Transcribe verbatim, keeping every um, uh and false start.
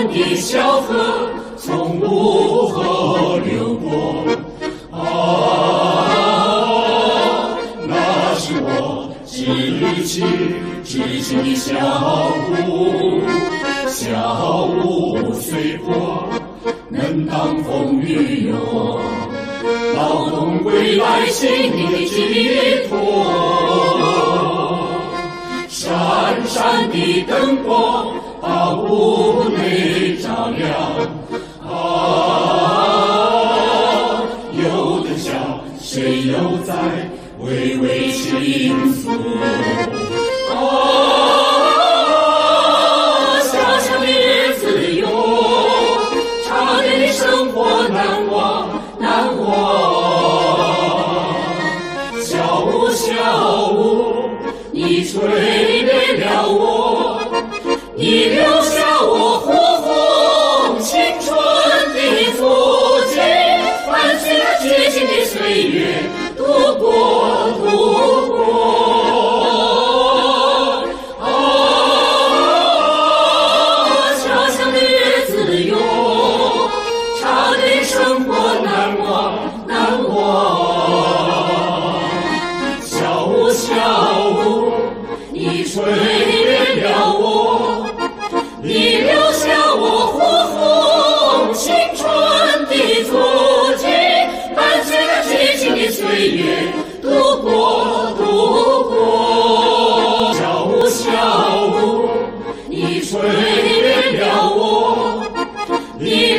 的小河从五河流过。啊，那是我志气志气的小屋，小屋虽破，能当风雨用，劳动归来心灵的寄托。闪闪的灯光把屋内照亮，啊，有灯下谁又在微微倾诉？啊，小小的日子哟，差点的生活难忘难忘。小屋小屋，你吹灭了我，你留下我火红青春的足迹，伴随着寂静的岁月度过度过。啊，小小的日子哟，差点生活难忘难忘。小屋小屋，你吹灭了我，你留下我火红青春的足迹，伴随着寂静的岁月度过度过。小屋小屋，你吹灭了我，你